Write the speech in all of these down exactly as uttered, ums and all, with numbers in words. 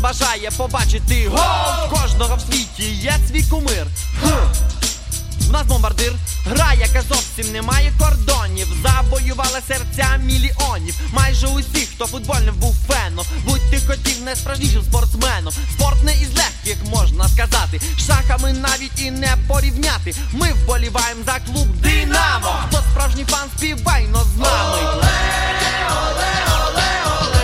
бажає побачити гол. Кожного в світі є свій кумир. В нас бомбардир, гра, яка зовсім не має кордонів. Завоювала серця мільйонів. Майже усіх, хто футбольним був феном. Будь ти хотів найсправжнішим спортсменом. Спорт не із легких, можна сказати. Шахами навіть і не порівняти. Ми вболіваємо за клуб Динамо. Хто справжній фан, співай, но з нами. Оле, оле, оле, оле.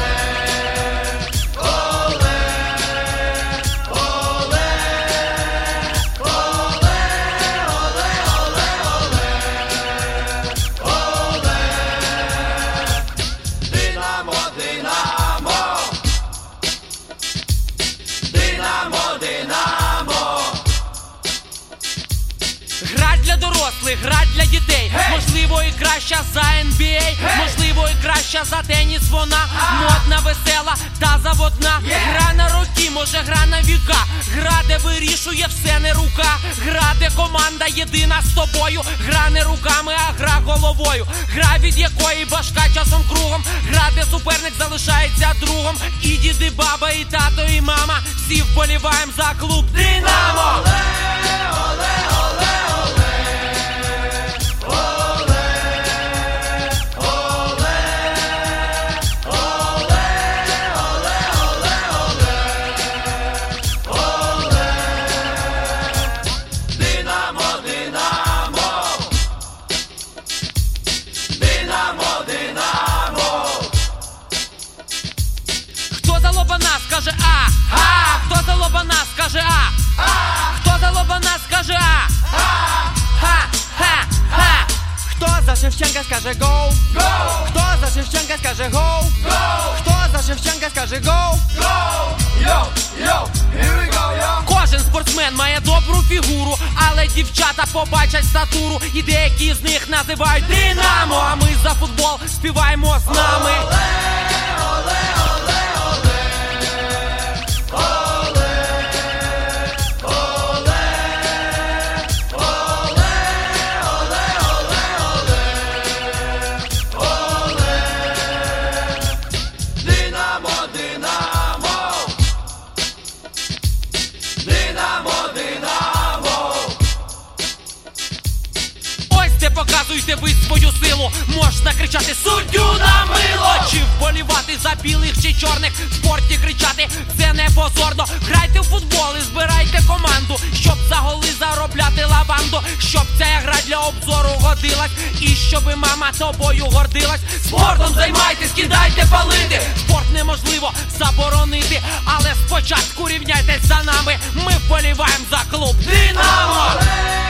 Гра для дорослих, гра для дітей. Hey! Можливо, і краща за ен бі ей. Hey! Можливо, і краща за теніс вона. ah! Модна, весела та заводна. yeah! Гра на роки, може гра на віка. Гра, де вирішує все не рука. Гра, де команда єдина з тобою. Гра не руками, а гра головою. Гра, від якої башка часом кругом. Гра, де суперник залишається другом. І діди, баба, і тато, і мама. Всі вболіваємо за клуб Динамо. Оле, оле, оле. Скаже а, а, хто за Лобана скаже а, а, хто за Лобана скаже а, а, ха, ха, ха. Хто за Шевченка скаже гоу, гоу. Хто за Шевченка скаже гоу, гоу. Хто за Шевченка скаже гоу, гоу. Йоу, йоу, here we go, yo. Кожен спортсмен має добру фігуру, але дівчата побачать статуру. І деякі з них називають Динамо, а ми за футбол співаємо з нами. Оле, оле, оле. Показуйте ви свою силу, можна кричати суддю на мило. Чи вболівати за білих чи чорних, в спорті кричати це не позорно. Грайте в футбол і збирайте команду, щоб за голи заробляти лаванду. Щоб ця гра для обзору годилась, і щоби мама тобою гордилась. Спортом займайтесь, кидайте палити. Спорт неможливо заборонити, але спочатку рівняйтесь за нами. Ми вболіваємо за клуб Динамо.